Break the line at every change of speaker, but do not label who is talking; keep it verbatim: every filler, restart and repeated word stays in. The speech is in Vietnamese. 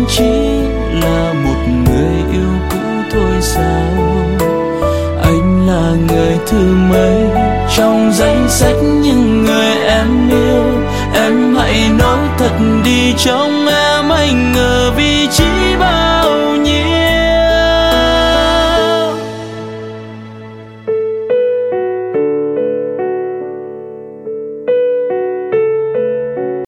anh chỉ là một người yêu cũ thôi sao? Anh là người thứ mấy trong danh sách những người em yêu? Em hãy nói thật đi, trong em anh ở vị trí bao?